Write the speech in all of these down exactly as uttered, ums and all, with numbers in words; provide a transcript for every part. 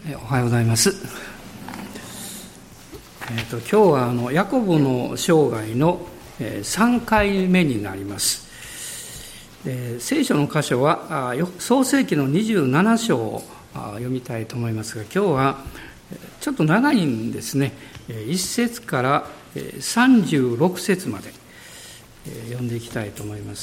おはようございます。えー、と今日はあのヤコブの生涯のさんかいめになります。で聖書の箇所は創世記のにじゅうなな章を読みたいと思いますが、今日はちょっと長いんですね。いっ節からさんじゅうろく節まで読んでいきたいと思います。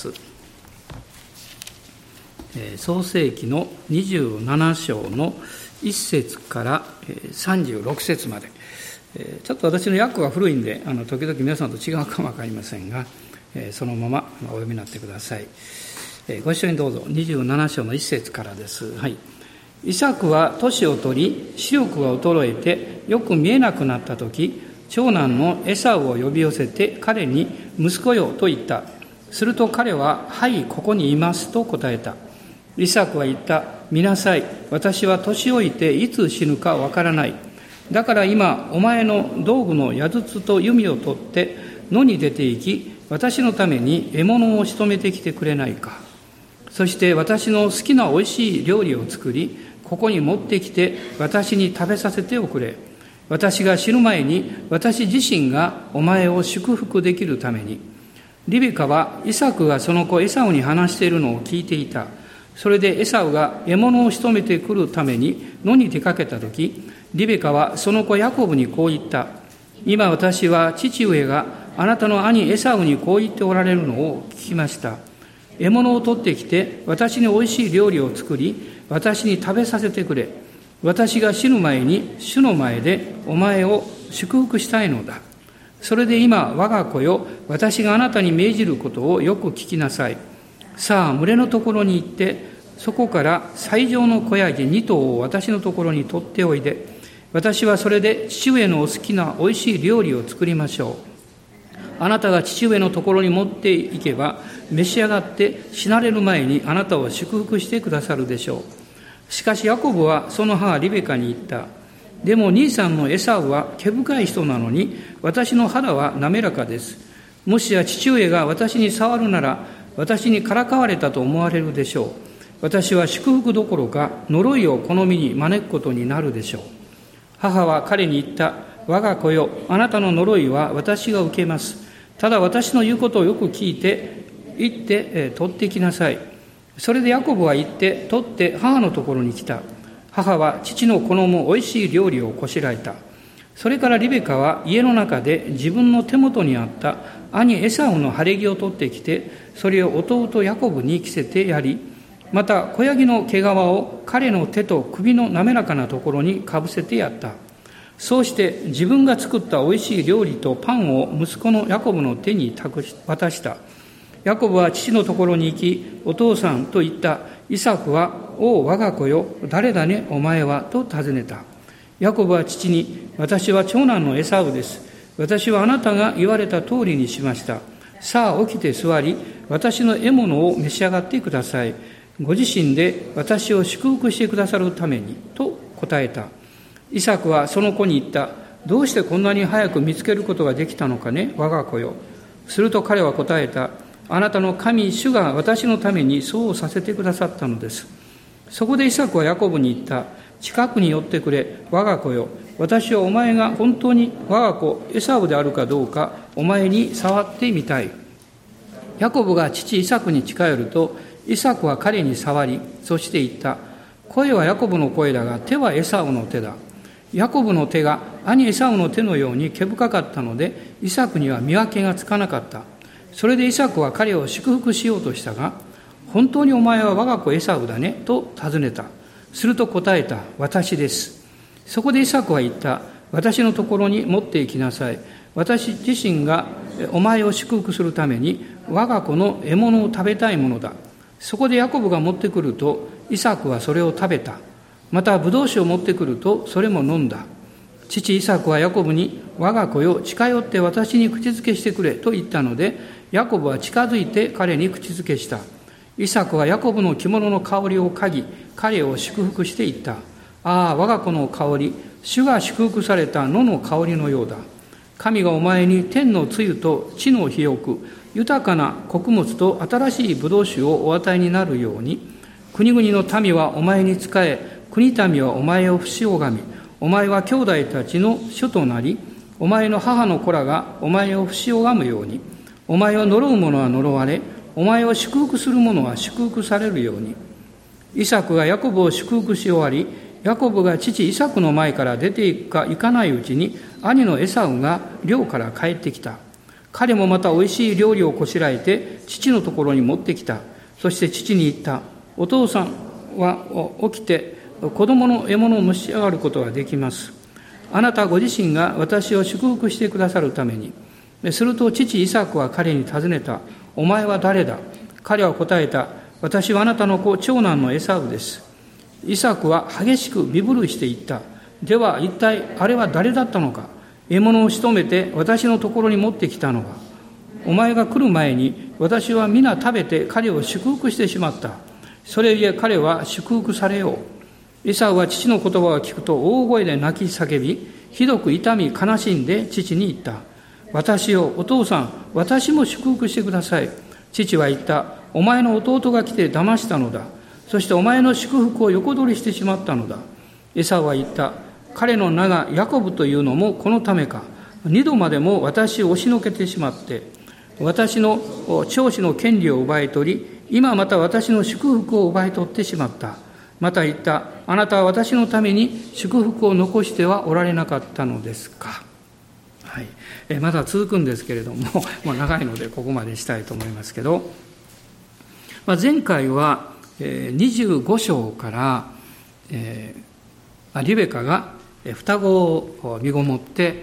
創世記のにじゅうなな章のいっ節からさんじゅうろく節まで、ちょっと私の訳は古いんで、あの時々皆さんと違うかもわかりませんが、そのままお読みになってください。ご一緒にどうぞ。にじゅうなな章のいっ節からです。はい。イサクは年を取り、視力が衰えてよく見えなくなったとき、長男のエサウを呼び寄せて彼に、息子よと言った。すると彼は、はい、ここにいますと答えた。イサクは言った。見なさい。私は年老いていつ死ぬかわからない。だから今、お前の道具の矢筒と弓を取って野に出て行き、私のために獲物を仕留めてきてくれないか。そして私の好きなおいしい料理を作り、ここに持ってきて私に食べさせておくれ。私が死ぬ前に私自身がお前を祝福できるために。リベカはイサクがその子エサウに話しているのを聞いていた。それでエサウが獲物を仕留めてくるために野に出かけたとき、リベカはその子ヤコブにこう言った。今私は父上があなたの兄エサウにこう言っておられるのを聞きました。獲物を取ってきて私においしい料理を作り、私に食べさせてくれ。私が死ぬ前に主の前でお前を祝福したいのだ。それで今我が子よ、私があなたに命じることをよく聞きなさい。さあ群れのところに行って、そこから最上の子ヤギに頭を私のところに取っておいで。私はそれで父上のお好きなおいしい料理を作りましょう。あなたが父上のところに持っていけば、召し上がって死なれる前にあなたを祝福してくださるでしょう。しかしヤコブはその母リベカに言った。でも兄さんのエサウは毛深い人なのに、私の肌は滑らかです。もしや父上が私に触るなら、私にからかわれたと思われるでしょう。私は祝福どころか呪いを好みに招くことになるでしょう。母は彼に言った。我が子よ、あなたの呪いは私が受けます。ただ私の言うことをよく聞いて、行って、えー、取ってきなさい。それでヤコブは行って取って母のところに来た。母は父の好むおいしい料理をこしらえた。それからリベカは家の中で自分の手元にあった兄エサウの晴れ着を取ってきて、それを弟ヤコブに着せてやり、また子ヤギの毛皮を彼の手と首の滑らかなところにかぶせてやった。そうして自分が作ったおいしい料理とパンを息子のヤコブの手に渡した。ヤコブは父のところに行き、お父さんと言った。イサクは、おう我が子よ、誰だねお前はと尋ねた。ヤコブは父に、私は長男のエサウです。私はあなたが言われた通りにしました。さあ起きて座り、私の獲物を召し上がってください。ご自身で私を祝福してくださるために、と答えた。イサクはその子に言った。どうしてこんなに早く見つけることができたのかね、我が子よ。すると彼は答えた。あなたの神主が私のためにそうさせてくださったのです。そこでイサクはヤコブに言った。近くに寄ってくれ、我が子よ。私はお前が本当に我が子エサウであるかどうかお前に触ってみたい。ヤコブが父イサクに近寄ると、イサクは彼に触り、そして言った。声はヤコブの声だが、手はエサウの手だ。ヤコブの手が兄エサウの手のように毛深かったので、イサクには見分けがつかなかった。それでイサクは彼を祝福しようとしたが、本当にお前は我が子エサウだねと尋ねた。すると答えた。私です。そこでイサクは言った。私のところに持って行きなさい。私自身がお前を祝福するために我が子の獲物を食べたいものだ。そこでヤコブが持ってくると、イサクはそれを食べた。またブドウ酒を持ってくると、それも飲んだ。父イサクはヤコブに、我が子よ、近寄って私に口づけしてくれと言ったので、ヤコブは近づいて彼に口づけした。イサクはヤコブの着物の香りを嗅ぎ、彼を祝福して言った。ああ、我が子の香り、主が祝福された野の香りのようだ。神がお前に天の露と地の肥沃、豊かな穀物と新しいブドウ酒をお与えになるように、国々の民はお前に仕え、 国民はお前を不死拝み、お前は兄弟たちの主となり、お前の母の子らがお前を不死拝むように、お前を呪う者は呪われ、お前を祝福する者は祝福されるように。イサクがヤコブを祝福し終わり、ヤコブが父イサクの前から出ていくか行かないうちに、兄のエサウが寮から帰ってきた。彼もまたおいしい料理をこしらえて父のところに持ってきた。そして父に言った。お父さんは起きて子供の獲物を召し上がることができます。あなたご自身が私を祝福してくださるために。すると父イサクは彼に尋ねた。お前は誰だ？彼は答えた。私はあなたの子長男のエサウです。イサクは激しく身震いして言った。では一体あれは誰だったのか？獲物を仕留めて私のところに持ってきたのは。お前が来る前に私は皆食べて彼を祝福してしまった。それゆえ彼は祝福されよう。エサウは父の言葉を聞くと大声で泣き叫び、ひどく痛み悲しんで父に言った。私よ、お父さん、私も祝福してください。父は言った。お前の弟が来て騙したのだ。そしてお前の祝福を横取りしてしまったのだ。エサウは言った。彼の名がヤコブというのもこのためか。二度までも私を押しのけてしまって、私の長子の権利を奪い取り、今また私の祝福を奪い取ってしまった。また言った。あなたは私のために祝福を残してはおられなかったのですか。はい、えまだ続くんですけれども、まあ、長いのでここまでしたいと思いますけど、まあ、前回はにじゅうご章から、えー、リベカが双子を身ごもって、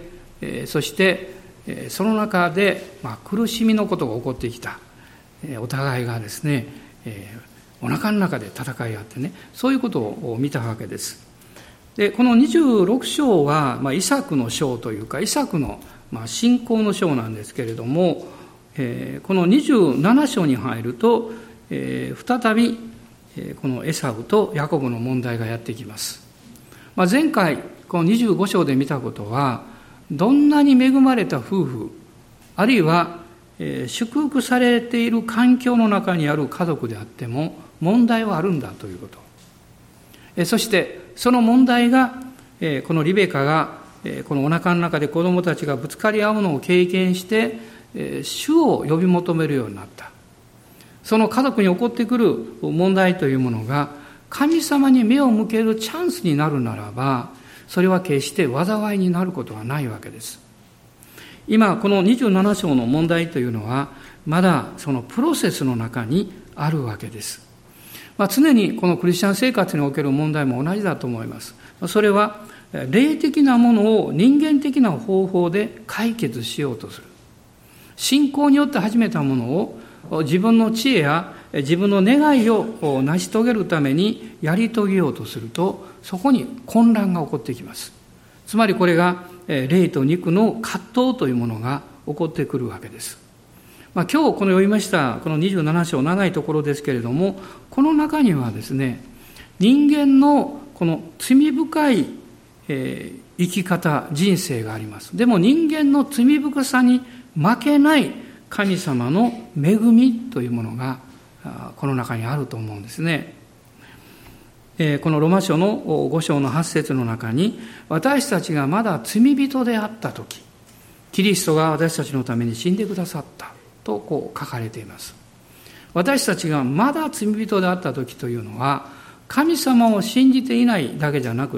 えー、そしてその中で、まあ、苦しみのことが起こってきた。お互いがですね、えー、お腹の中で戦い合ってね、そういうことを見たわけです。でこのにじゅうろく章は、まあ、イサクの章というかイサクの、まあ、信仰の章なんですけれども、えー、このにじゅうなな章に入ると、えー、再び、えー、このエサウとヤコブの問題がやってきます。まあ、前回このにじゅうご章で見たことは、どんなに恵まれた夫婦、あるいは、えー、祝福されている環境の中にある家族であっても問題はあるんだということ。えー、そしてその問題が、えー、このリベカが、えー、このお腹の中で子供たちがぶつかり合うのを経験して、えー、主を呼び求めるようになった。その家族に起こってくる問題というものが神様に目を向けるチャンスになるならば、それは決して災いになることはないわけです。今このにじゅうなな章の問題というのはまだそのプロセスの中にあるわけです。まあ、常にこのクリスチャン生活における問題も同じだと思います。それは霊的なものを人間的な方法で解決しようとする。信仰によって始めたものを自分の知恵や自分の願いを成し遂げるためにやり遂げようとすると、そこに混乱が起こってきます。つまりこれが霊と肉の葛藤というものが起こってくるわけです。まあ、今日この読みましたこのにじゅうなな章、長いところですけれども、この中にはですね、人間のこの罪深い、えー、生き方、人生があります。でも人間の罪深さに負けない神様の恵みというものがこの中にあると思うんですね。えー、このロマ書のご章のはち節の中に、私たちがまだ罪人であったとき、キリストが私たちのために死んでくださったとこう書かれています。私たちがまだ罪人であったときというのは、神様を信じていないだけじゃなくって、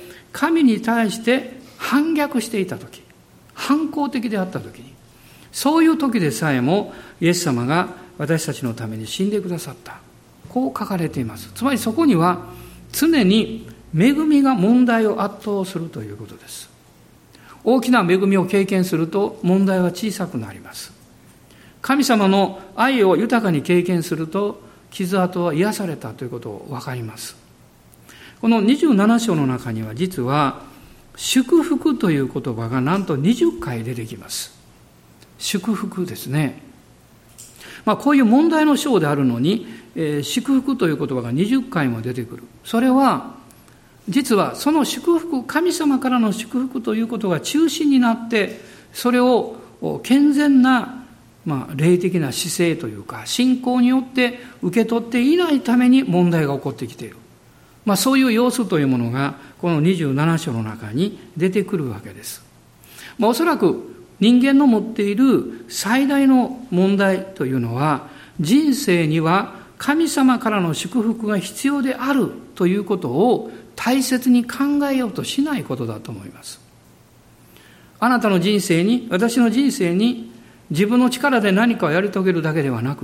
神に対して反逆していたとき、反抗的であったときに、そういう時でさえもイエス様が私たちのために死んでくださった。こう書かれています。つまりそこには常に恵みが問題を圧倒するということです。大きな恵みを経験すると問題は小さくなります。神様の愛を豊かに経験すると傷跡は癒されたということを分かります。このにじゅうなな章の中には実は祝福という言葉がなんとにじゅっかい出てきます。祝福ですね。まあ、こういう問題の章であるのに、えー、祝福という言葉がにじゅっかいも出てくる。それは実はその祝福、神様からの祝福ということが中心になって、それを健全な、まあ、霊的な姿勢というか信仰によって受け取っていないために問題が起こってきている。 まあ、そういう様子というものがこのにじゅうなな章の中に出てくるわけです。まあ、おそらく人間の持っている最大の問題というのは、人生には神様からの祝福が必要であるということを大切に考えようとしないことだと思います。あなたの人生に、私の人生に自分の力で何かをやり遂げるだけではなくって、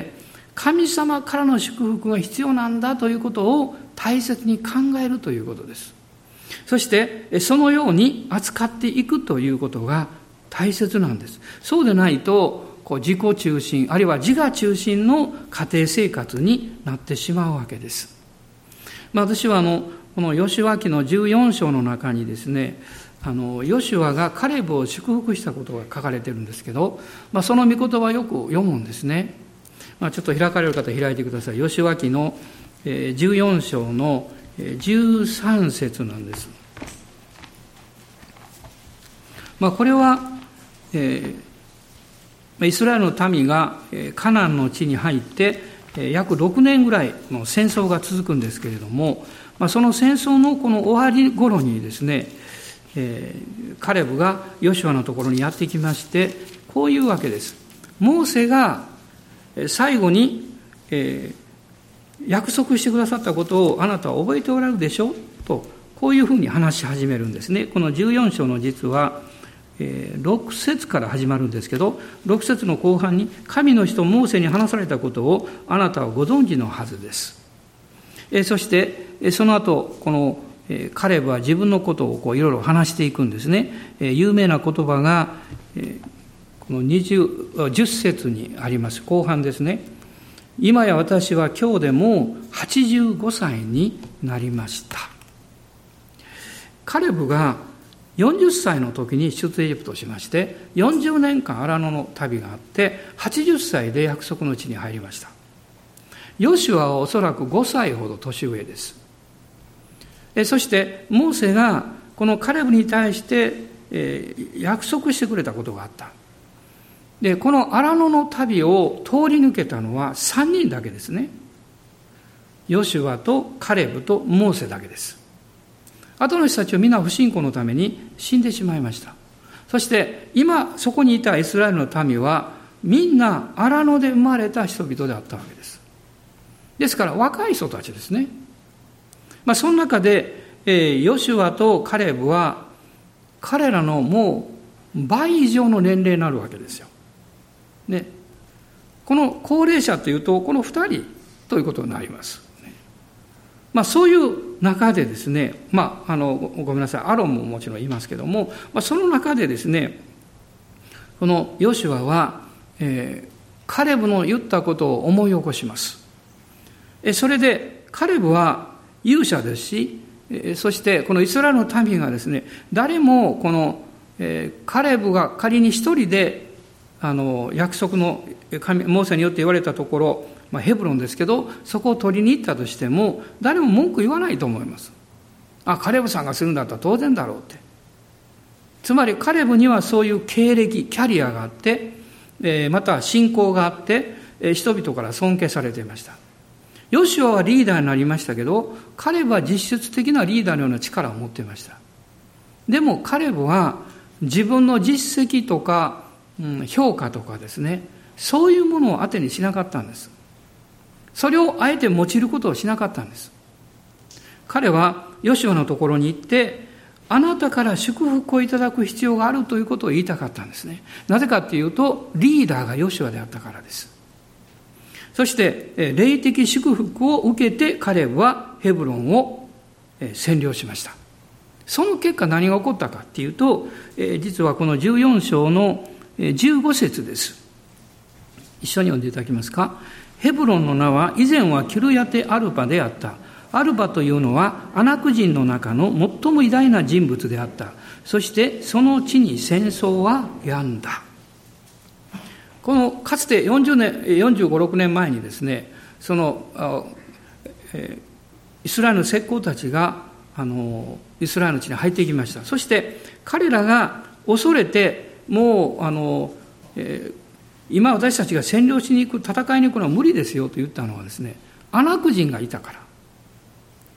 神様からの祝福が必要なんだということを大切に考えるということです。そしてそのように扱っていくということが大切なんです。そうでないとこう自己中心、あるいは自我中心の家庭生活になってしまうわけです。まあ、私はあのこのヨシュア記のじゅうよん章の中にですね、あのヨシュアがカレブを祝福したことが書かれているんですけど、まあ、その御言葉をよく読むんですね。まあ、ちょっと開かれる方開いてください。ヨシュア記のじゅうよん章のじゅうさん節なんです。まあ、これは、えー、イスラエルの民がカナンの地に入って約ろくねんぐらいの戦争が続くんですけれども、まあ、その戦争のこの終わり頃にですね、えー、カレブがヨシュアのところにやってきまして、こういうわけです。モーセが最後に、えー、約束してくださったことをあなたは覚えておられるでしょうと、こういうふうに話し始めるんですね。このじゅうよん章の実は、えー、ろく節から始まるんですけど、ろく節の後半に神の人モーセに話されたことをあなたはご存知のはずです。えー、そしてその後このえー、カレブは自分のことをこういろいろ話していくんですね。えー、有名な言葉が、えー、このにじゅう、じゅっ節にあります。後半ですね。今や私は今日でもはちじゅうごさいになりました。カレブがよんじゅっさいの時に出エジプトをしまして、よんじゅうねんかん荒野の旅があって、はちじゅっさいで約束の地に入りました。ヨシュアはおそらくごさいほど年上です。そしてモーセがこのカレブに対して約束してくれたことがあった。で、この荒野の旅を通り抜けたのはさんにんだけですね。ヨシュアとカレブとモーセだけです。後の人たちは皆不信仰のために死んでしまいました。そして今そこにいたイスラエルの民はみんな荒野で生まれた人々であったわけです。ですから若い人たちですね。まあ、その中で、えー、ヨシュアとカレブは彼らのもう倍以上の年齢になるわけですよ。ね、この高齢者というとこのふたりということになります。まあ、そういう中でですね、まあ、あのごめんなさい、アロンももちろんいますけども、まあ、その中でですね、このヨシュアは、えー、カレブの言ったことを思い起こします。えそれでカレブは勇者ですし、そしてこのイスラエルの民がですね、誰もこのカレブが仮に一人であの約束の神モーセによって言われたところ、まあ、ヘブロンですけど、そこを取りに行ったとしても誰も文句言わないと思います。あ、カレブさんがするんだったら当然だろうって。つまりカレブにはそういう経歴、キャリアがあって、また信仰があって、人々から尊敬されていました。ヨシュアはリーダーになりましたけど、カレブは実質的なリーダーのような力を持っていました。でもカレブは自分の実績とか、うん、評価とかですね、そういうものを当てにしなかったんです。それをあえて用いることをしなかったんです。彼はヨシュアのところに行って、あなたから祝福をいただく必要があるということを言いたかったんですね。なぜかっていうと、リーダーがヨシュアであったからです。そして霊的祝福を受けてカレブはヘブロンを占領しました。その結果何が起こったかっていうと、実はこのじゅうよん章のじゅうご節です。一緒に読んでいただけますか。ヘブロンの名は以前はキルヤテアルバであった。アルバというのはアナク人の中の最も偉大な人物であった。そしてその地に戦争は止んだ。このかつてよんじゅうねん、よんじゅうご、ろくねんまえにですね、その、えー、イスラエルの石膏たちがあのイスラエルの地に入っていきました。そして彼らが恐れて、もうあの、えー、今私たちが占領しに行く、戦いに行くのは無理ですよと言ったのはですね、アナク人がいたから。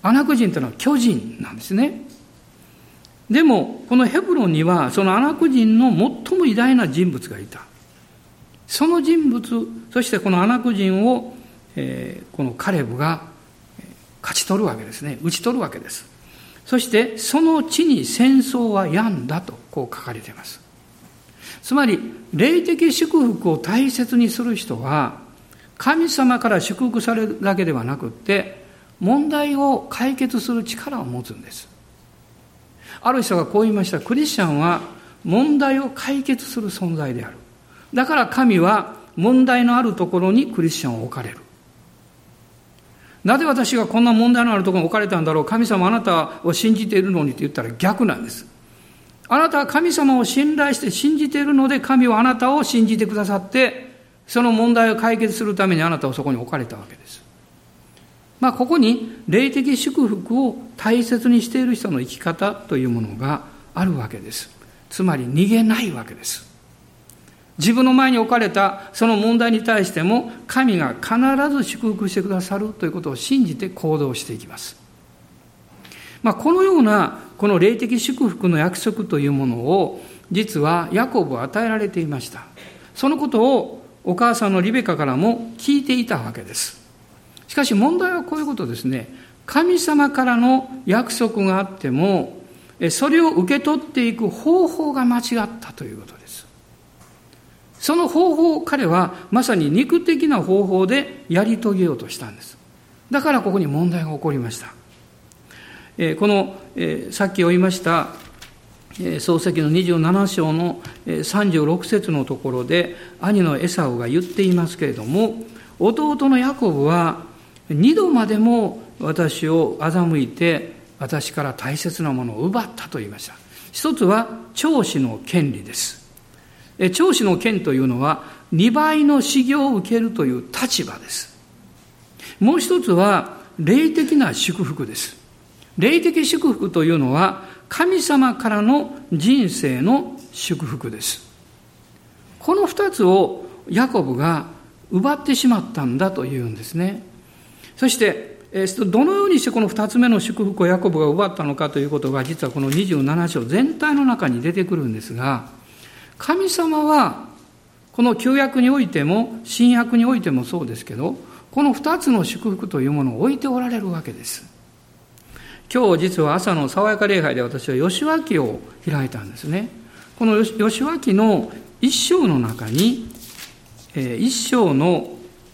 アナク人というのは巨人なんですね。でもこのヘブロンにはそのアナク人の最も偉大な人物がいた。その人物、そしてこのアナク人を、えー、このカレブが勝ち取るわけですね。打ち取るわけです。そしてその地に戦争は病んだとこう書かれています。つまり霊的祝福を大切にする人は神様から祝福されるだけではなくって問題を解決する力を持つんです。ある人がこう言いました。クリスチャンは問題を解決する存在である。だから神は問題のあるところにクリスチャンを置かれる。なぜ私がこんな問題のあるところに置かれたんだろう。神様あなたを信じているのにって言ったら逆なんです。あなたは神様を信頼して信じているので神はあなたを信じてくださってその問題を解決するためにあなたをそこに置かれたわけです。まあここに霊的祝福を大切にしている人の生き方というものがあるわけです。つまり逃げないわけです。自分の前に置かれたその問題に対しても神が必ず祝福してくださるということを信じて行動していきます。まあ、このようなこの霊的祝福の約束というものを実はヤコブは与えられていました。そのことをお母さんのリベカからも聞いていたわけです。しかし問題はこういうことですね。神様からの約束があってもそれを受け取っていく方法が間違ったということです。その方法を彼はまさに肉的な方法でやり遂げようとしたんです。だからここに問題が起こりました。えー、この、えー、さっき言いました、えー、創世記のにじゅうなな章のさんじゅうろく節のところで兄のエサウが言っていますけれども、弟のヤコブは二度までも私を欺いて私から大切なものを奪ったと言いました。一つは長子の権利です。長子の権というのはにばいの修行を受けるという立場です。もう一つは霊的な祝福です。霊的祝福というのは神様からの人生の祝福です。この二つをヤコブが奪ってしまったんだというんですね。そしてどのようにしてこの二つ目の祝福をヤコブが奪ったのかということが実はこのにじゅうなな章全体の中に出てくるんですが、神様はこの旧約においても新約においてもそうですけど、この二つの祝福というものを置いておられるわけです。今日実は朝の爽やか礼拝で私は吉脇を開いたんですね。この吉脇の一章の中に一章の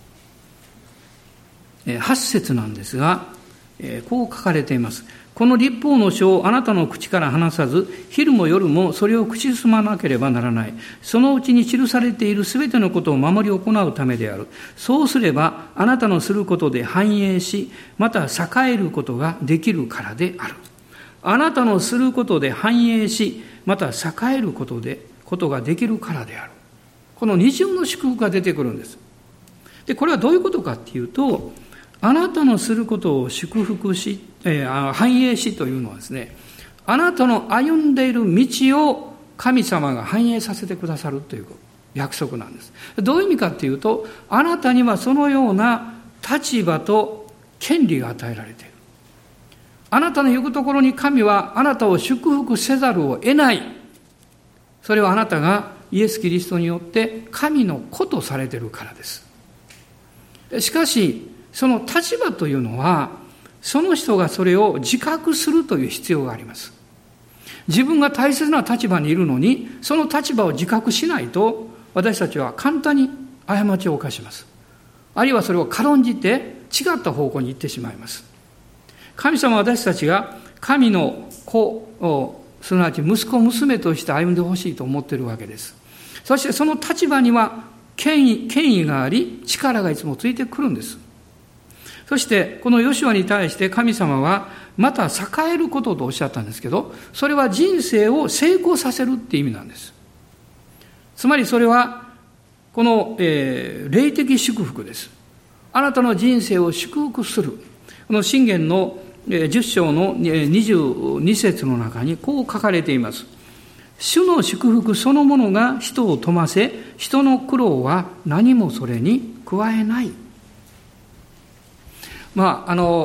八節なんですが、こう書かれています。この律法の書をあなたの口から離さず、昼も夜もそれを口ずまなければならない。そのうちに記されているすべてのことを守り行うためである。そうすれば、あなたのすることで繁栄し、また栄えることができるからである。あなたのすることで繁栄し、また栄えることで、ことができるからである。この二重の祝福が出てくるんです。で、これはどういうことかっていうと、あなたのすることを祝福し、えー、繁栄しというのはですね、あなたの歩んでいる道を神様が繁栄させてくださるという約束なんです。どういう意味かっていうと、あなたにはそのような立場と権利が与えられている。あなたの行くところに神はあなたを祝福せざるを得ない。それはあなたがイエス・キリストによって神の子とされているからです。しかし、その立場というのは、その人がそれを自覚するという必要があります。自分が大切な立場にいるのに、その立場を自覚しないと、私たちは簡単に過ちを犯します。あるいはそれを軽んじて違った方向に行ってしまいます。神様は私たちが神の子を、すなわち息子娘として歩んでほしいと思っているわけです。そしてその立場には権威、権威があり、力がいつもついてくるんです。そしてこのヨシュアに対して神様はまた栄えることとおっしゃったんですけど、それは人生を成功させるって意味なんです。つまりそれはこの、えー、霊的祝福です。あなたの人生を祝福する。この箴言のじゅっ章のにじゅうに節の中にこう書かれています。主の祝福そのものが人を富ませ、人の苦労は何もそれに加えない。まあ、あの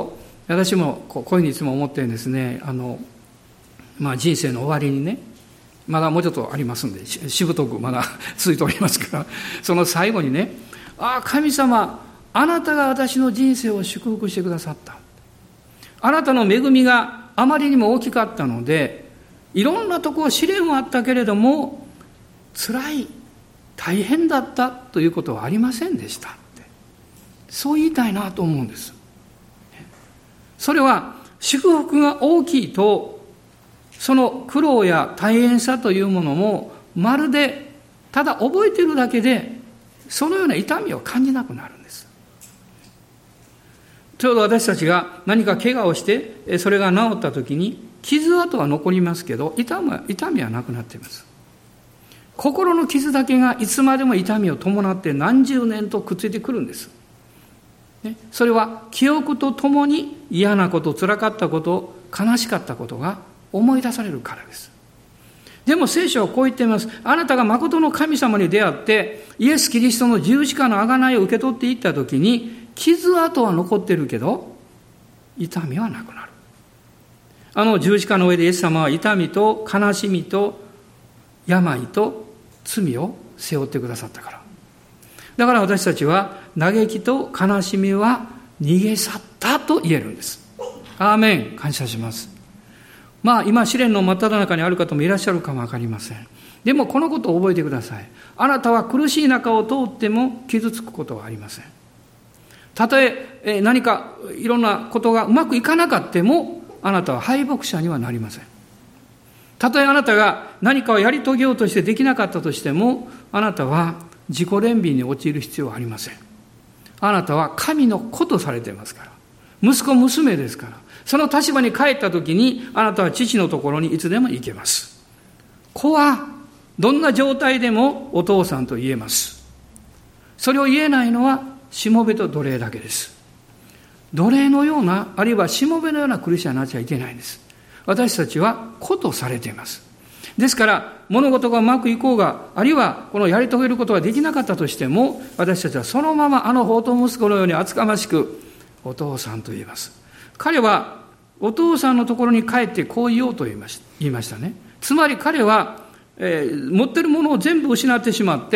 私もこういうふうにいつも思ってるんですね。あの、まあ人生の終わりにね、まだもうちょっとありますんで、しぶとくまだ続いておりますから、その最後にね、ああ、神様、あなたが私の人生を祝福してくださった。あなたの恵みがあまりにも大きかったので、いろんなところ試練はあったけれども、辛い、大変だったということはありませんでしたって。そう言いたいなと思うんです。それは祝福が大きいと、その苦労や大変さというものもまるでただ覚えているだけでそのような痛みを感じなくなるんです。ちょうど私たちが何か怪我をしてそれが治った時に傷跡は残りますけど、痛みは、痛みはなくなっています。心の傷だけがいつまでも痛みを伴って何十年とくっついてくるんです。それは記憶とともに嫌なこと、辛かったこと、悲しかったことが思い出されるからです。でも聖書はこう言っています。あなたが誠の神様に出会ってイエス・キリストの十字架の贖いを受け取っていったときに、傷跡は残ってるけど痛みはなくなる。あの十字架の上でイエス様は痛みと悲しみと病と罪を背負ってくださったから。だから私たちは嘆きと悲しみは逃げ去ったと言えるんです。アーメン。感謝します。まあ今試練の真っ只中にある方もいらっしゃるかもわかりません。でもこのことを覚えてください。あなたは苦しい中を通っても傷つくことはありません。たとえ何かいろんなことがうまくいかなかっても、あなたは敗北者にはなりません。たとえあなたが何かをやり遂げようとしてできなかったとしても、あなたは自己憐憫に陥る必要はありません。あなたは神の子とされていますから。息子娘ですから。その立場に帰った時に、あなたは父のところにいつでも行けます。子はどんな状態でもお父さんと言えます。それを言えないのはしもべと奴隷だけです。奴隷のような、あるいはしもべのようなクリスチャンになっちゃいけないんです。私たちは子とされています。ですから物事がうまくいこうが、あるいはこのやり遂げることができなかったとしても、私たちはそのままあの放蕩息子のように厚かましくお父さんと言います。彼はお父さんのところに帰ってこう言おうと言いました、言いましたね。つまり彼は、えー、持ってるものを全部失ってしまって、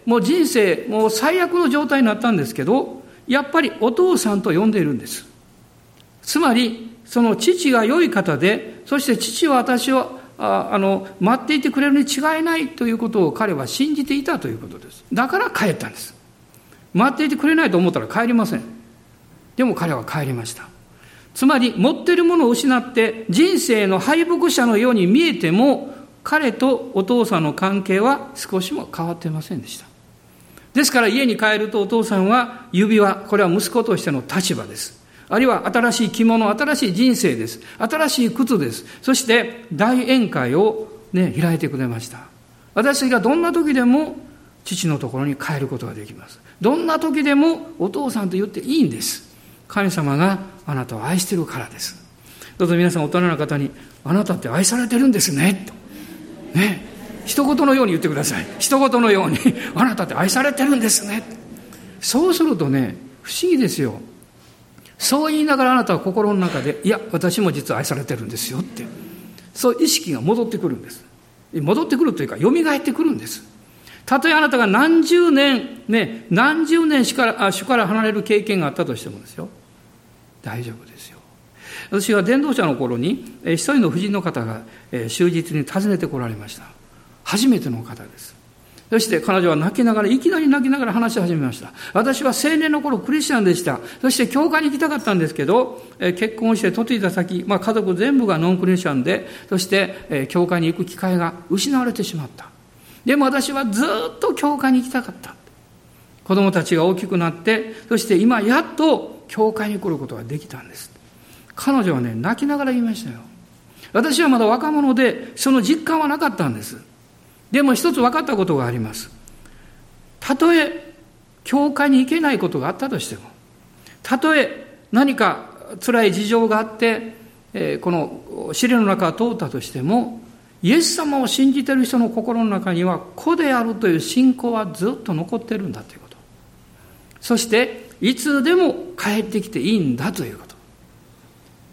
もう人生もう最悪の状態になったんですけど、やっぱりお父さんと呼んでいるんです。つまりその父が良い方で、そして父は私をああの待っていてくれるに違いないということを彼は信じていたということです。だから帰ったんです。待っていてくれないと思ったら帰りません。でも彼は帰りました。つまり持っているものを失って人生の敗北者のように見えても、彼とお父さんの関係は少しも変わっていませんでした。ですから家に帰るとお父さんは指輪、これは息子としての立場です。あるいは新しい着物、新しい人生です。新しい靴です。そして大宴会をね、開いてくれました。私がどんな時でも父のところに帰ることができます。どんな時でもお父さんと言っていいんです。神様があなたを愛しているからです。どうぞ皆さん大人の方に、あなたって愛されてるんですねとね、一言のように言ってください。一言のようにあなたって愛されてるんですね。そうするとね、不思議ですよ。そう言いながらあなたは心の中で、いや私も実は愛されてるんですよって、そう意識が戻ってくるんです。戻ってくるというか蘇ってくるんです。たとえあなたが何十年ね、何十年主から主から離れる経験があったとしてもですよ、大丈夫ですよ。私は伝道者の頃に一人の婦人の方が終日に訪ねてこられました。初めての方です。そして彼女は泣きながら、いきなり泣きながら話し始めました。私は青年の頃クリスチャンでした。そして教会に行きたかったんですけど、結婚して嫁いだ先、まあ、家族全部がノンクリスチャンで、そして教会に行く機会が失われてしまった。でも私はずっと教会に行きたかった。子供たちが大きくなって、そして今やっと教会に来ることができたんです。彼女はね、泣きながら言いましたよ。私はまだ若者でその実感はなかったんです。でも一つ分かったことがあります。たとえ教会に行けないことがあったとしても、たとえ何か辛い事情があって、えー、この試練の中を通ったとしても、イエス様を信じている人の心の中には子であるという信仰はずっと残っているんだということ。そしていつでも帰ってきていいんだということ。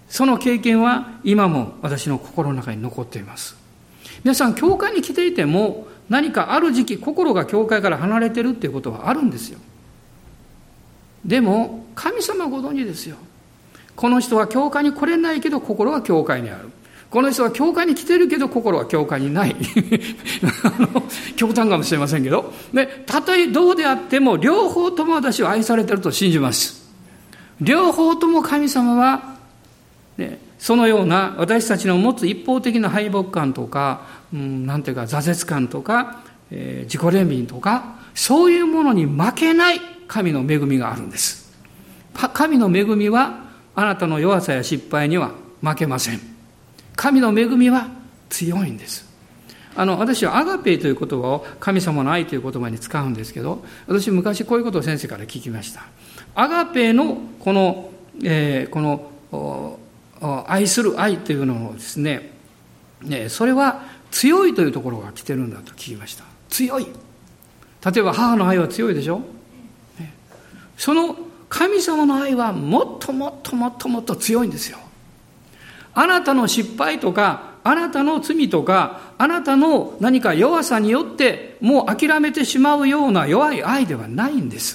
その経験は今も私の心の中に残っています。皆さん、教会に来ていても何かある時期心が教会から離れてるっていうことはあるんですよ。でも神様ご存知ですよ。この人は教会に来れないけど心は教会にある。この人は教会に来てるけど心は教会にないあの極端かもしれませんけど、でたとえどうであっても両方とも私は愛されていると信じます。両方とも神様は、ね、そのような私たちの持つ一方的な敗北感とか、うん、なんていうか挫折感とか、えー、自己憐憫とか、そういうものに負けない神の恵みがあるんです。神の恵みはあなたの弱さや失敗には負けません。神の恵みは強いんです。あの私はアガペという言葉を神様の愛という言葉に使うんですけど、私昔こういうことを先生から聞きました。アガペのこの、えー、この愛する愛というのをですね、ね、それは強いというところが来てるんだと聞きました。強い。例えば母の愛は強いでしょ、ね、その神様の愛はもっともっともっともっと強いんですよ。あなたの失敗とか、あなたの罪とか、あなたの何か弱さによってもう諦めてしまうような弱い愛ではないんです。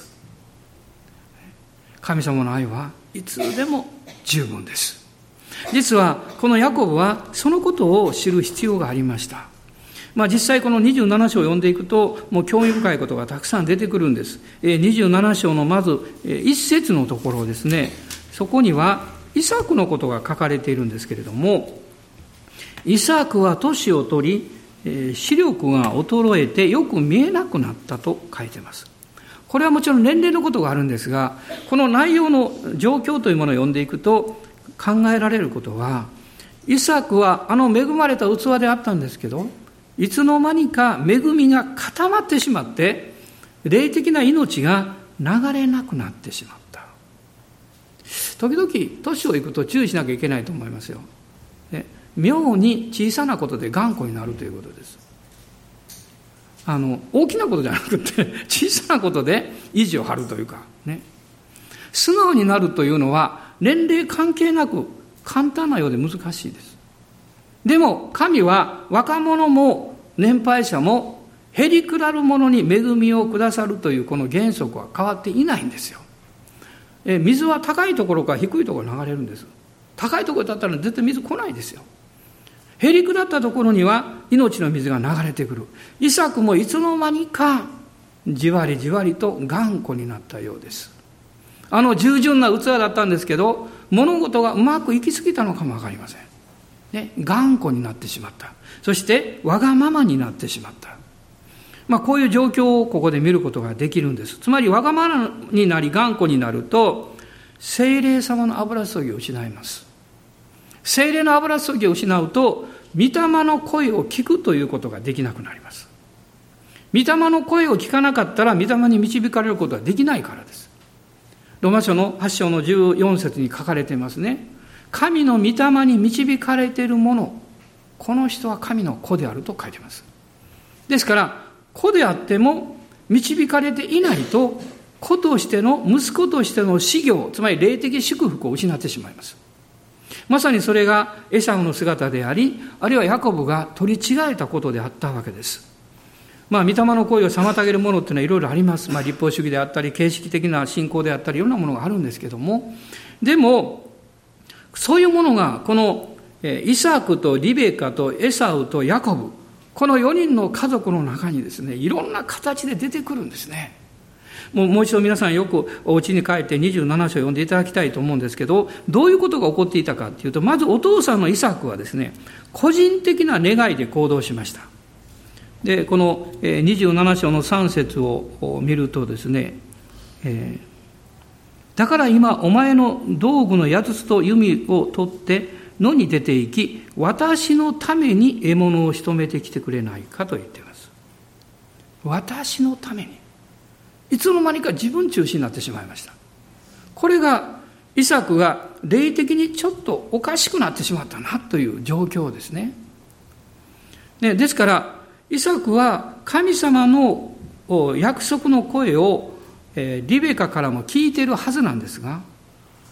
神様の愛はいつでも十分です。実はこのヤコブはそのことを知る必要がありました。まあ、実際このにじゅうなな章を読んでいくともう興味深いことがたくさん出てくるんです。にじゅうなな章のまず一節のところですね、そこにはイサクのことが書かれているんですけれども、イサクは年を取り視力が衰えてよく見えなくなったと書いています。これはもちろん年齢のことがあるんですが、この内容の状況というものを読んでいくと考えられることは、イサクはあの恵まれた器であったんですけど、いつの間にか恵みが固まってしまって霊的な命が流れなくなってしまった。時々年をいくと注意しなきゃいけないと思いますよ。で、妙に小さなことで頑固になるということです。あの大きなことじゃなくて小さなことで意地を張るというかね、素直になるというのは年齢関係なく簡単なようで難しいです。でも神は若者も年配者もへりくだる者に恵みをくださるというこの原則は変わっていないんですよ。え水は高いところから低いところに流れるんです。高いところだったら絶対水来ないですよ。へりくだったところには命の水が流れてくる。イサクもいつの間にかじわりじわりと頑固になったようです。あの従順な器だったんですけど、物事がうまくいきすぎたのかもわかりません、ね、頑固になってしまった。そしてわがままになってしまった。まあ、こういう状況をここで見ることができるんです。つまりわがままになり頑固になると聖霊様の油注ぎを失います。聖霊の油注ぎを失うと御霊の声を聞くということができなくなります。御霊の声を聞かなかったら御霊に導かれることはできないからです。ローマ書のはち章のじゅうよん節に書かれていますね。神の御霊に導かれている者、この人は神の子であると書いています。ですから子であっても導かれていないと子としての息子としての事業、つまり霊的祝福を失ってしまいます。まさにそれがエサウの姿であり、あるいはヤコブが取り違えたことであったわけです。まあ、御霊の声を妨げるものっていうのはいろいろあります。まあ、立法主義であったり形式的な信仰であったりいろんなものがあるんですけども、でもそういうものがこのイサクとリベカとエサウとヤコブ、このよにんの家族の中にですね、いろんな形で出てくるんですね。もう、もう一度皆さんよくお家に帰ってにじゅうなな章を読んでいただきたいと思うんですけど、どういうことが起こっていたかというと、まずお父さんのイサクはですね、個人的な願いで行動しました。で、このにじゅうなな章のさん節を見るとですね、えー、だから今お前の道具の矢筒と弓を取って野に出て行き、私のために獲物を仕留めてきてくれないかと言っています。私のために。いつの間にか自分中心になってしまいました。これがイサクが霊的にちょっとおかしくなってしまったなという状況ですね。で、ですからイサクは神様の約束の声をリベカからも聞いているはずなんですが、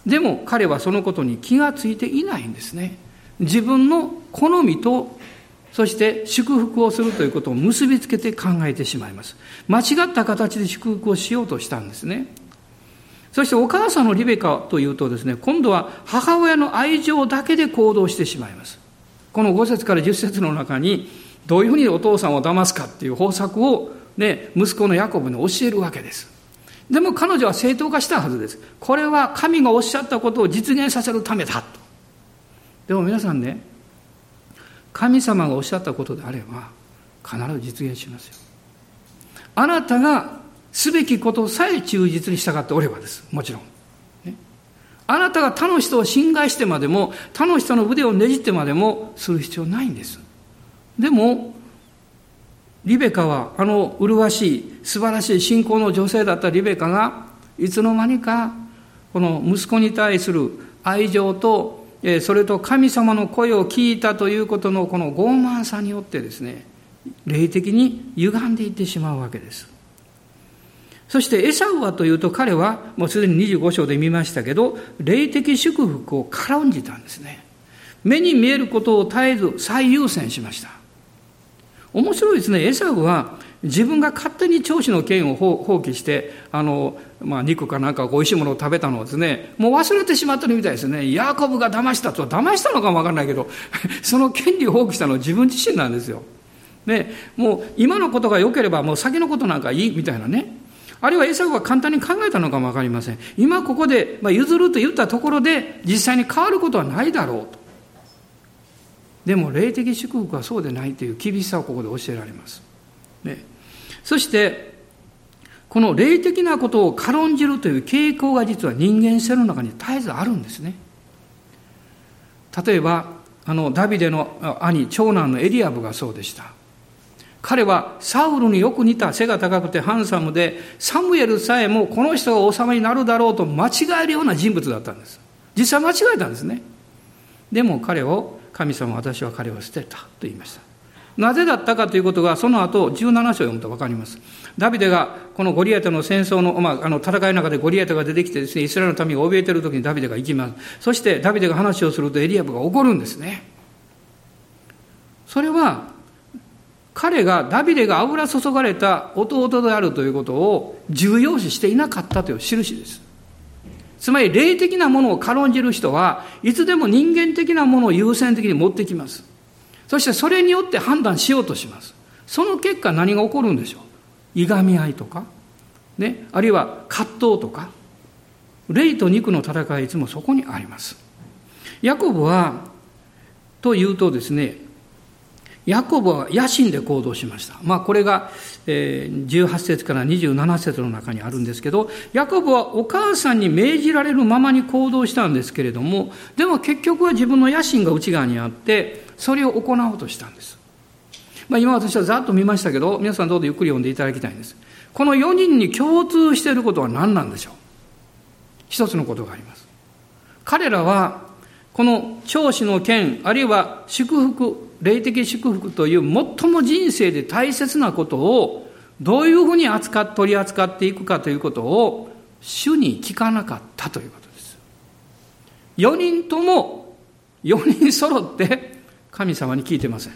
でも彼はそのことに気がついていないんですね。自分の好みと、そして祝福をするということを結びつけて考えてしまいます。間違った形で祝福をしようとしたんですね。そしてお母さんのリベカというとですね、今度は母親の愛情だけで行動してしまいます。このご節からじゅっ節の中に、どういうふうにお父さんを騙すかっていう方策をね、息子のヤコブに教えるわけです。でも彼女は正当化したはずです。これは神がおっしゃったことを実現させるためだと。でも皆さんね、神様がおっしゃったことであれば必ず実現しますよ。あなたがすべきことさえ忠実に従っておればです。もちろん、ね、あなたが他の人を侵害してまでも、他の人の腕をねじってまでもする必要ないんです。でもリベカは、あの麗しい素晴らしい信仰の女性だったリベカがいつの間にかこの息子に対する愛情と、それと神様の声を聞いたということのこの傲慢さによってですね、霊的に歪んでいってしまうわけです。そしてエサウはというと、彼はもうすでににじゅうご章で見ましたけど、霊的祝福を軽んじたんですね。目に見えることを絶えず最優先しました。面白いですね。エサウは自分が勝手に長子の権を放棄して、あの、まあ、肉かなんかおいしいものを食べたのをですね、もう忘れてしまってるみたいですね。ヤコブが騙したと、騙したのかもわからないけど、その権利を放棄したのは自分自身なんですよ。で、もう今のことが良ければもう先のことなんかいいみたいなね。あるいはエサウは簡単に考えたのかもわかりません。今ここで、まあ、譲ると言ったところで実際に変わることはないだろうと。でも霊的祝福はそうでないという厳しさをここで教えられます。ね、そしてこの霊的なことを軽んじるという傾向が実は人間性の中に絶えずあるんですね。例えばあのダビデの兄、長男のエリアブがそうでした。彼はサウルによく似た背が高くてハンサムで、サムエルさえもこの人が王様になるだろうと間違えるような人物だったんです。実際間違えたんですね。でも彼を神様は、私は彼を捨てたと言いました。なぜだったかということがその後じゅうなな章を読むと分かります。ダビデがこのゴリアテの戦争の、まあ、あの戦いの中でゴリアテが出てきてですね、イスラエルの民が怯えている時にダビデが行きます。そしてダビデが話をするとエリアブが怒るんですね。それは彼がダビデが油注がれた弟であるということを重要視していなかったという印です。つまり霊的なものを軽んじる人はいつでも人間的なものを優先的に持ってきます。そしてそれによって判断しようとします。その結果何が起こるんでしょう。いがみ合いとか、ね、あるいは葛藤とか、霊と肉の戦いはいつもそこにあります。ヤコブはというとですね、ヤコブは野心で行動しました。まあこれがじゅうはち節からにじゅうなな節の中にあるんですけど、ヤコブはお母さんに命じられるままに行動したんですけれども、でも結局は自分の野心が内側にあってそれを行おうとしたんです。まあ今私はざっと見ましたけど、皆さんどうぞゆっくり読んでいただきたいんです。このよにんに共通していることは何なんでしょう。一つのことがあります。彼らはこの長子の権、あるいは祝福、霊的祝福という最も人生で大切なことをどういうふうに扱っ取り扱っていくかということを主に聞かなかったということです。よにんともよにん揃って神様に聞いてません。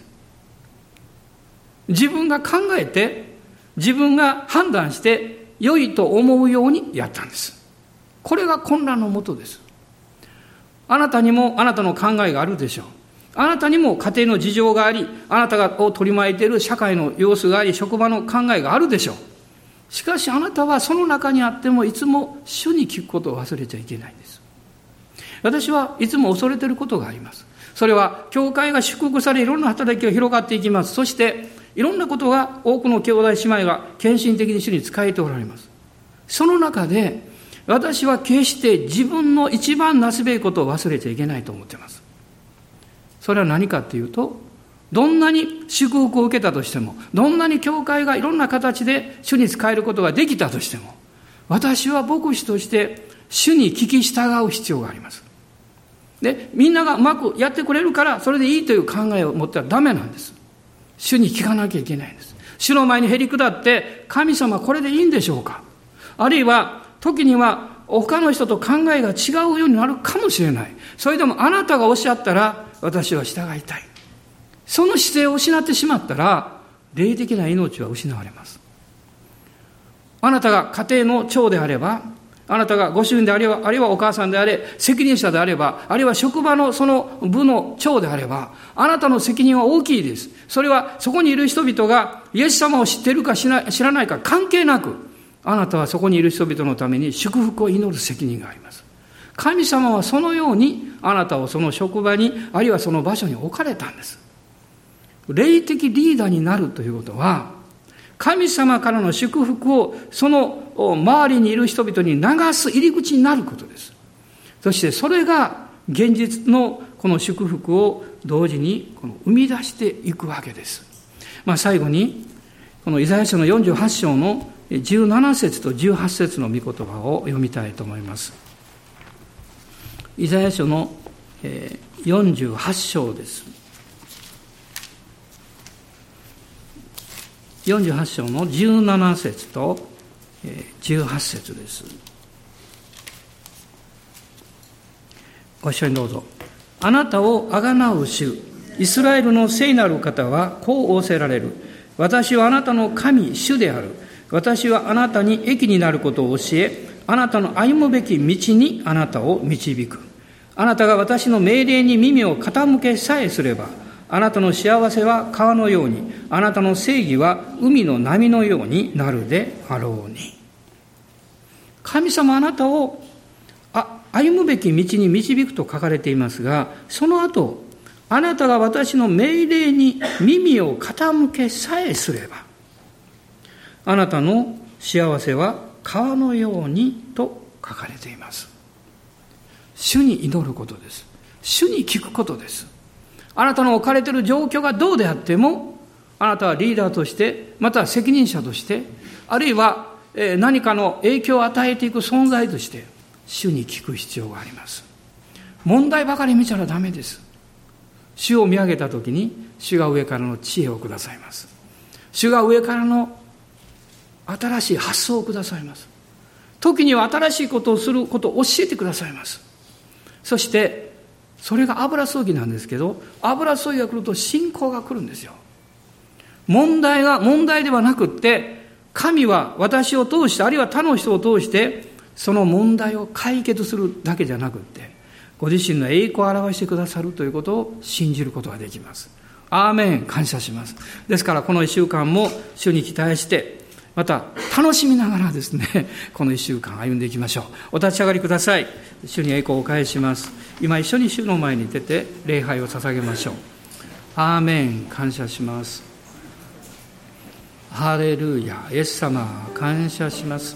自分が考えて自分が判断して良いと思うようにやったんです。これが混乱のもとです。あなたにもあなたの考えがあるでしょう。あなたにも家庭の事情があり、あなたを取り巻いている社会の様子があり、職場の考えがあるでしょう。しかしあなたはその中にあってもいつも主に聞くことを忘れちゃいけないんです。私はいつも恐れていることがあります。それは教会が祝福され、いろんな働きが広がっていきます。そしていろんなことが多くの兄弟姉妹が献身的に主に仕えておられます。その中で私は決して自分の一番なすべきことを忘れちゃいけないと思っています。それは何かというと、どんなに祝福を受けたとしても、どんなに教会がいろんな形で主に仕えることができたとしても、私は牧師として主に聞き従う必要があります。で、みんながうまくやってくれるからそれでいいという考えを持ってはダメなんです。主に聞かなきゃいけないんです。主の前にへり下って、神様これでいいんでしょうか。あるいは時には他の人と考えが違うようになるかもしれない。それでもあなたがおっしゃったら私は従いたい。その姿勢を失ってしまったら霊的な命は失われます。あなたが家庭の長であれば、あなたがご主人であれば、あるいはお母さんであれ、責任者であれば、あるいは職場のその部の長であれば、あなたの責任は大きいです。それはそこにいる人々がイエス様を知っているか知らないか関係なく、あなたはそこにいる人々のために祝福を祈る責任があります。神様はそのようにあなたをその職場に、あるいはその場所に置かれたんです。霊的リーダーになるということは、神様からの祝福をその周りにいる人々に流す入り口になることです。そしてそれが現実のこの祝福を同時にこの生み出していくわけです。まあ、最後にこのイザヤ書のよんじゅうはち章のじゅうなな節とじゅうはち節の御言葉を読みたいと思います。イザヤ書のよんじゅうはち章です。よんじゅうはち章のじゅうなな節とじゅうはち節です。ご一緒にどうぞ。あなたをあがなう主、イスラエルの聖なる方はこう仰せられる。私はあなたの神、主である。私はあなたに益になることを教え、あなたの歩むべき道にあなたを導く。あなたが私の命令に耳を傾けさえすれば、あなたの幸せは川のように、あなたの正義は海の波のようになるであろうに。神様あなたをあ歩むべき道に導くと書かれていますが、その後、あなたが私の命令に耳を傾けさえすれば、あなたの幸せは川のようにと書かれています。主に祈ることです。主に聞くことです。あなたの置かれている状況がどうであっても、あなたはリーダーとして、または責任者として、あるいは何かの影響を与えていく存在として、主に聞く必要があります。問題ばかり見ちゃダメです。主を見上げたときに、主が上からの知恵をくださいます。主が上からの新しい発想をくださいます。時には新しいことをすることを教えてくださいます。そして、それが油注ぎなんですけど、油注ぎが来ると信仰が来るんですよ。問題が問題ではなくって、神は私を通して、あるいは他の人を通して、その問題を解決するだけじゃなくって、ご自身の栄光を表してくださるということを信じることができます。アーメン、感謝します。ですからこの一週間も主に期待して、また楽しみながらですね、この一週間歩んでいきましょう。お立ち上がりください。主に栄光をお返しします。今一緒に主の前に出て礼拝を捧げましょう。アーメン、感謝します。ハレルヤ、イエス様感謝します。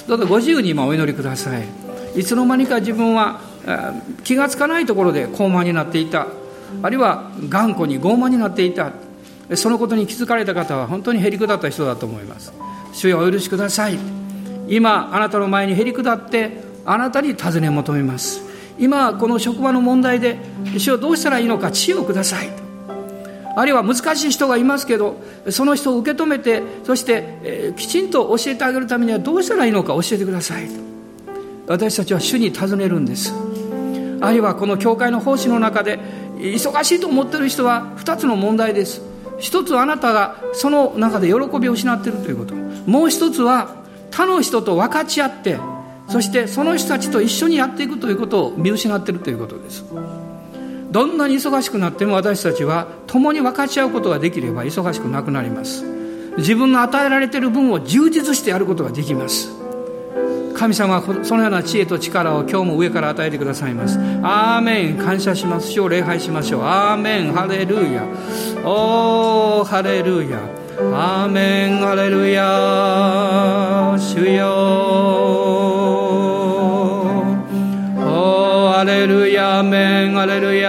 どうぞご自由に今お祈りください。いつの間にか自分は気がつかないところで高慢になっていた、あるいは頑固に傲慢になっていた。そのことに気づかれた方は本当にへりくだった人だと思います。主よお許しください。今あなたの前にへりくだってあなたに尋ね求めます。今この職場の問題で主よどうしたらいいのか知恵をくださいと。あるいは難しい人がいますけど、その人を受け止めて、そして、えー、きちんと教えてあげるためにはどうしたらいいのか教えてくださいと。私たちは主に尋ねるんです。あるいはこの教会の奉仕の中で忙しいと思っている人はふたつの問題です。一つはあなたがその中で喜びを失っているということ。もう一つは他の人と分かち合って、そしてその人たちと一緒にやっていくということを見失っているということです。どんなに忙しくなっても私たちは共に分かち合うことができれば忙しくなくなります。自分の与えられている分を充実してやることができます。神様はそのような知恵と力を今日も上から与えてくださいます。アーメン、感謝します。主を礼拝しましょう。アーメン、ハレルヤ、おーハレルヤ、アーメン、ハレルヤ、主よおーハレルヤ、アーメン、ハレルヤ。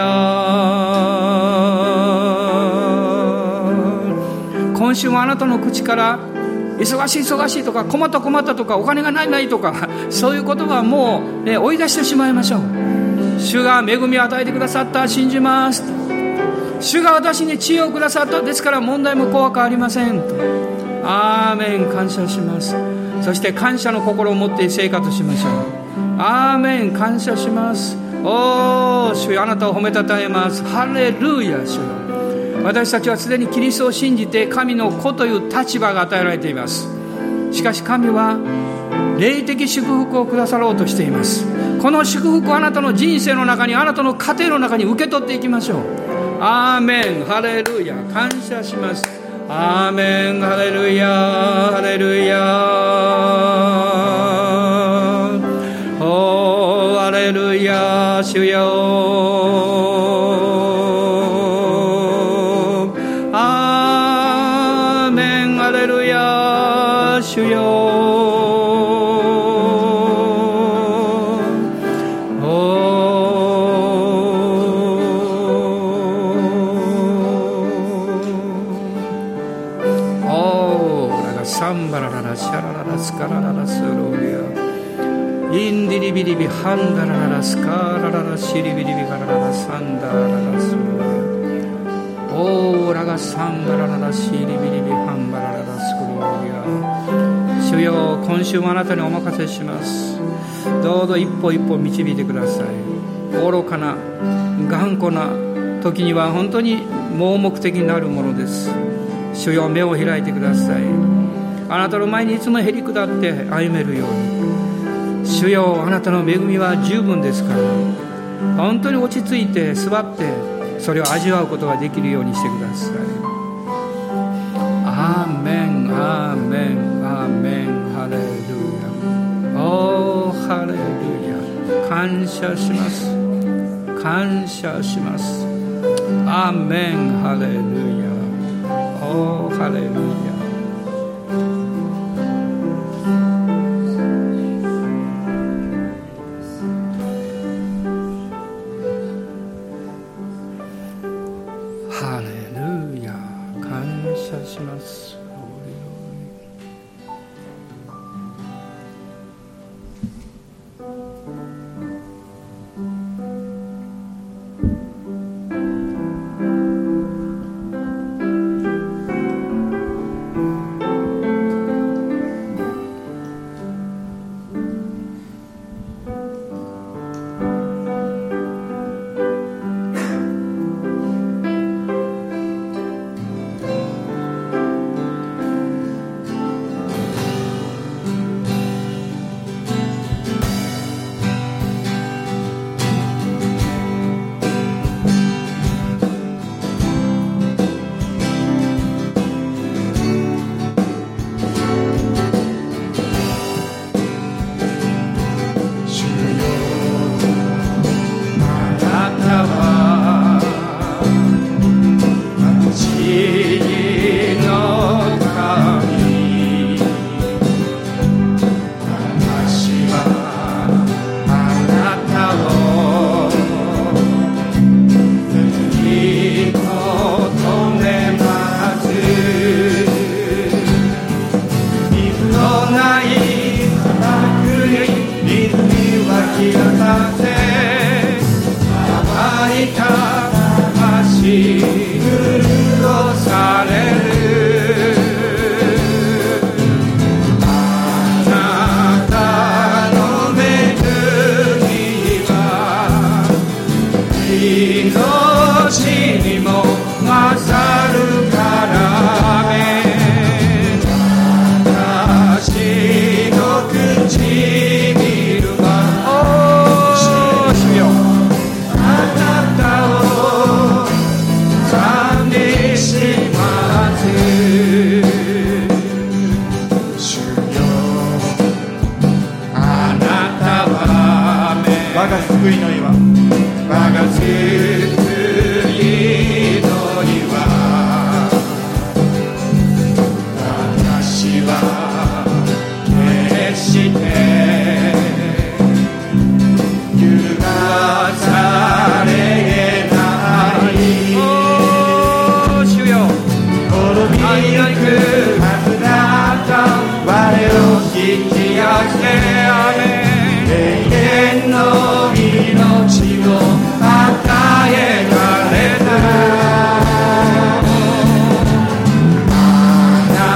今週もあなたの口から忙しい忙しいとか困った困ったとかお金がないないとかそういう言葉はもう、ね、追い出してしまいましょう。主が恵みを与えてくださった、信じます。主が私に知恵をくださった、ですから問題も怖くありませんと。アーメン、感謝します。そして感謝の心を持って生活しましょう。 アーメン。感謝します。おー、主よ、あなたを褒めたたえます。ハレルヤ。主よ、私たちはすでにキリストを信じて神の子という立場が与えられています。しかし神は霊的祝福をくださろうとしています。この祝福をあなたの人生の中に、あなたの家庭の中に受け取っていきましょう。アーメン。ハレルヤ。感謝します。アーメン。ハレルヤ。ハレルヤ。おー、ハレルヤ。主よ、アーメン。ハレルヤ。主よ、インディリビリビハンダラララスカラララシリビリビガラララサンダラララスローラガサンダラララシリビリビハンバラララスクローリア。主よ、今週もあなたにお任せします。どうぞ一歩一歩導いてください。愚かな頑固な時には本当に盲目的になるものです。主よ、目を開いてください。あなたの前にいつもへり下って歩めるように。主よ、あなたの恵みは十分ですから、本当に落ち着いて座ってそれを味わうことができるようにしてください。アーメン。アーメン。アーメン。ハレルヤ。おー、ハレルヤ。感謝します。感謝します。アーメン。ハレルヤ。おー、ハレルヤ。します。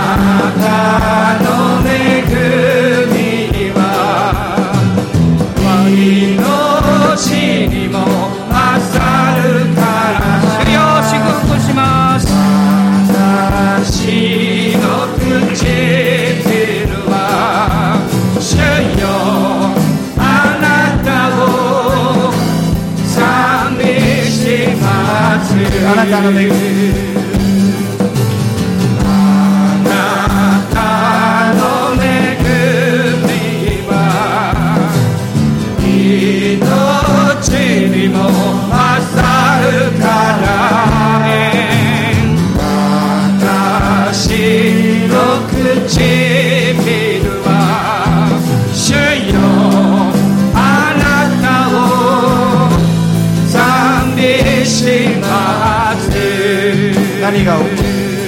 私私の唇は主よあなたを賛美します。あなたの恵み何が起こる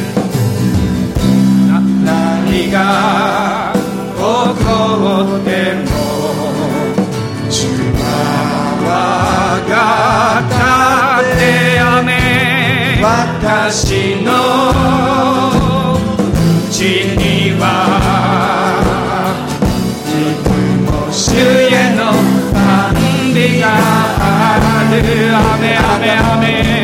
何が起こっても主は我が盾あめ私のうちには自分の主への賛美がある。あめあめあめ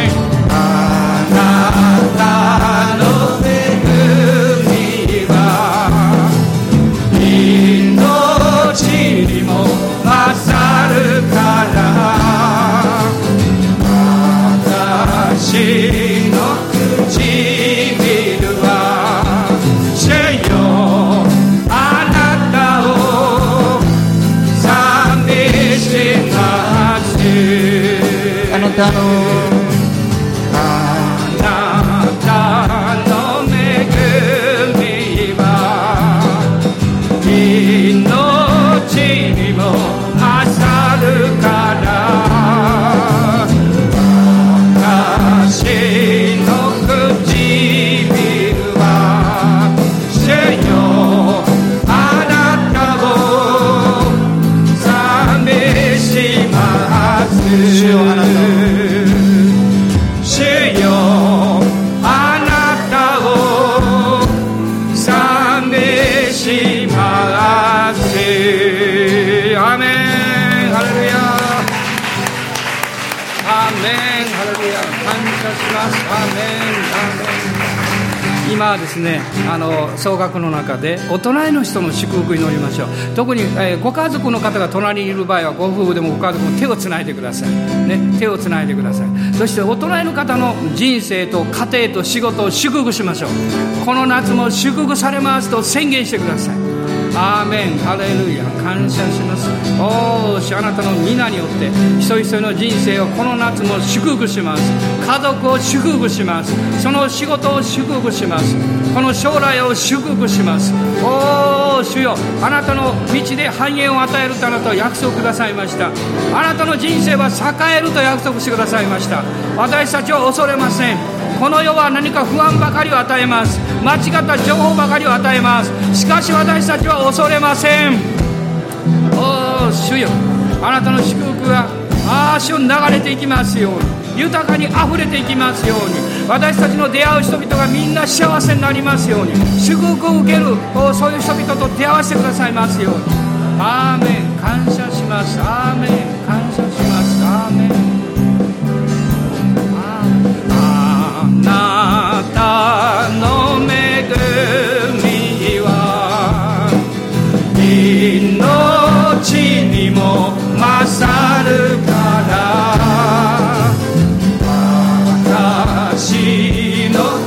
あなたのあなたの恵みは命にも勝るから私の唇は主よあなたを賛美します。主よあなた今はですね、あの総額の中でお隣の人の祝福に祈りましょう。特に、えー、ご家族の方が隣にいる場合はご夫婦でもご家族も手をつないでください、ね、手をつないでください。そしてお隣の方の人生と家庭と仕事を祝福しましょう。この夏も祝福されますと宣言してください。アーメンハレルヤ感謝します。おー主あなたの皆によって一人一人の人生をこの夏も祝福します。家族を祝福します。その仕事を祝福します。この将来を祝福します。おー主よあなたの道で繁栄を与えるとあなたは約束くださいました。あなたの人生は栄えると約束してくださいました。私たちは恐れません。この世は何か不安ばかりを与えます。間違った情報ばかりを与えます。しかし私たちは恐れません。おー主よあなたの祝福が足を流れていきますように、豊かにあふれていきますように、私たちの出会う人々がみんな幸せになりますように、祝福を受けるそういう人々と出会わせてくださいますように。アーメン感謝します。アーメン感謝します。アーメンあなたの恵みは命にも勝るから私の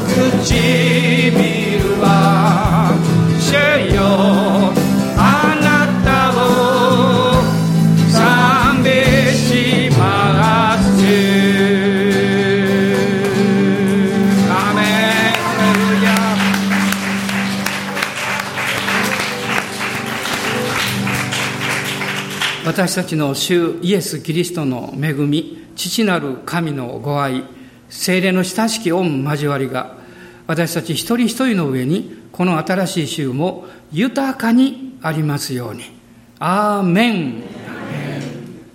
唇は主よあなたを賛美します。私たちの主イエス・キリストの恵み、父なる神のご愛、聖霊の親しき御交わりが私たち一人一人の上にこの新しい週も豊かにありますように。アーメン。